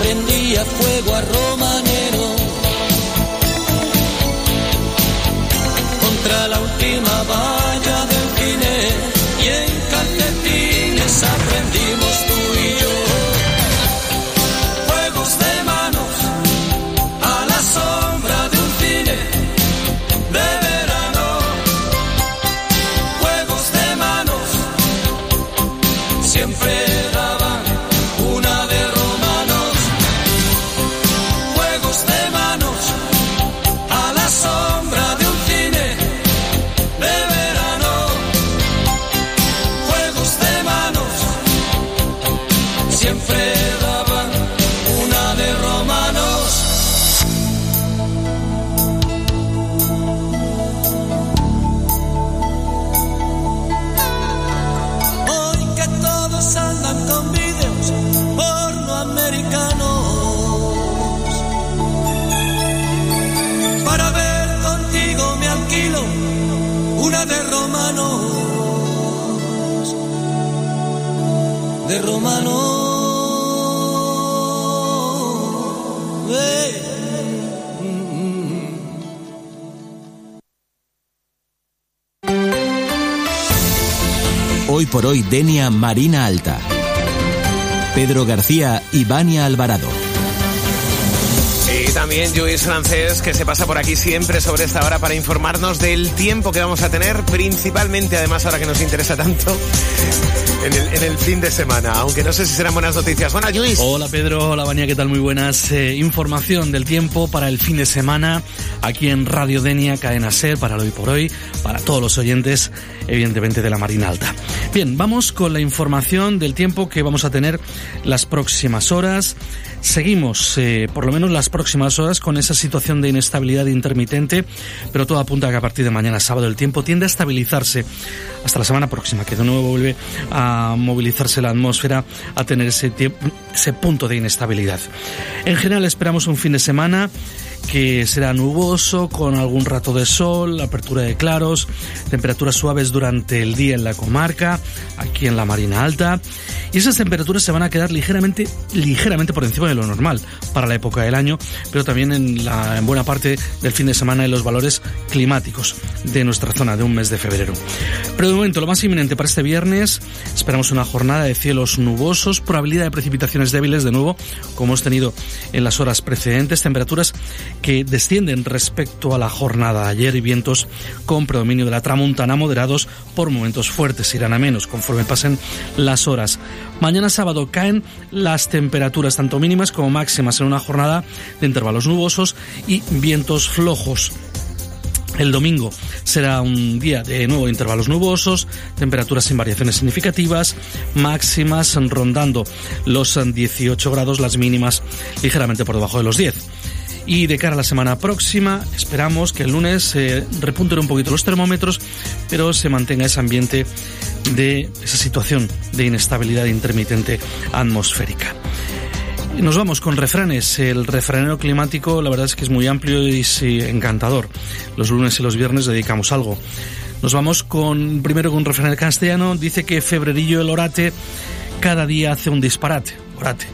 prendía fuego a romanero. Contra la última valla del cine y en calcetines aprendimos tú y yo. Juegos de manos a la sombra de un cine de verano. Juegos de manos siempre daban una de romanos. Juegos de manos a la sombra de un cine de verano. Juegos de manos siempre daban una de romanos. Hoy que todos andan con vídeos porno americanos, para ver contigo me alquilo una de romanos. De romanos. Hoy por hoy, Denia Marina Alta. Pedro García y Vania Alvarado. Y también Lluís Francés, que se pasa por aquí siempre sobre esta hora para informarnos del tiempo que vamos a tener, principalmente, además, ahora que nos interesa tanto, en el fin de semana, aunque no sé si serán buenas noticias. Buenas, Lluís. Hola, Pedro. Hola, Vania, ¿qué tal? Muy buenas. Información del tiempo para el fin de semana aquí en Radio Denia, Cadena SER, para el Hoy por Hoy, para todos los oyentes, evidentemente, de la Marina Alta. Bien, vamos con la información del tiempo que vamos a tener las próximas horas. Seguimos, por lo menos las próximas horas, con esa situación de inestabilidad intermitente, pero todo apunta a que a partir de mañana sábado el tiempo tiende a estabilizarse hasta la semana próxima, que de nuevo vuelve a movilizarse la atmósfera, a tener ese punto de inestabilidad. En general esperamos un fin de semana que será nuboso, con algún rato de sol, apertura de claros, temperaturas suaves durante el día en la comarca, aquí en la Marina Alta, y esas temperaturas se van a quedar ligeramente por encima de lo normal para la época del año, pero también en buena parte del fin de semana en los valores climáticos de nuestra zona de un mes de febrero. Pero de momento, lo más inminente para este viernes, esperamos una jornada de cielos nubosos, probabilidad de precipitaciones débiles de nuevo, como hemos tenido en las horas precedentes, temperaturas que descienden respecto a la jornada de ayer y vientos con predominio de la tramuntana moderados, por momentos fuertes, irán a menos conforme pasen las horas. Mañana sábado caen las temperaturas tanto mínimas como máximas en una jornada de intervalos nubosos y vientos flojos. El domingo será un día de nuevo intervalos nubosos, temperaturas sin variaciones significativas, máximas rondando los 18 grados, las mínimas ligeramente por debajo de los 10. Y de cara a la semana próxima, esperamos que el lunes repunten un poquito los termómetros, pero se mantenga ese ambiente de esa situación de inestabilidad intermitente atmosférica. Nos vamos con refranes. El refranero climático, la verdad es que es muy amplio y encantador. Los lunes y los viernes dedicamos algo. Nos vamos primero con un refranero castellano. Dice que febrerillo el orate cada día hace un disparate. Orate.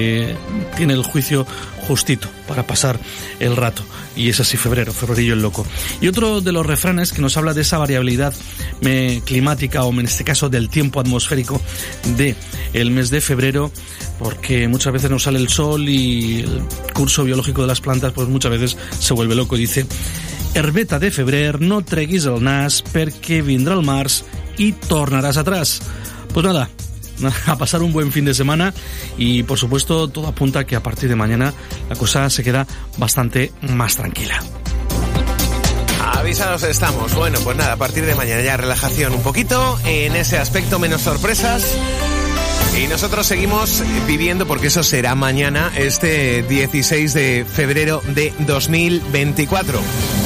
Tiene el juicio justito para pasar el rato, y es así febrerillo el loco. Y otro de los refranes que nos habla de esa variabilidad climática, o en este caso del tiempo atmosférico de el mes de febrero, porque muchas veces nos sale el sol y el curso biológico de las plantas pues muchas veces se vuelve loco. Dice: herbeta de febrer, no treguis el nas perquè vindrà el març i tornaràs atrás. Pues nada, a pasar un buen fin de semana, y por supuesto todo apunta a que a partir de mañana la cosa se queda bastante más tranquila. Avisados estamos. Bueno, pues nada, a partir de mañana ya relajación un poquito, en ese aspecto menos sorpresas, y nosotros seguimos viviendo, porque eso será mañana, este 16 de febrero de 2024.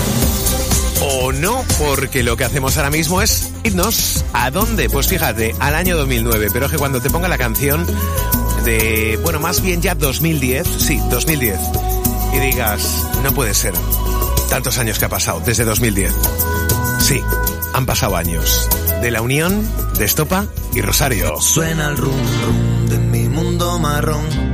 O no, porque lo que hacemos ahora mismo es irnos. ¿A dónde? Pues fíjate, al año 2009. Pero es que cuando te ponga la canción de... Bueno, más bien ya 2010. Sí, 2010. Y digas, no puede ser. Tantos años que ha pasado desde 2010. Sí, han pasado años. De la unión de Estopa y Rosario. Suena el rum rum de mi mundo marrón.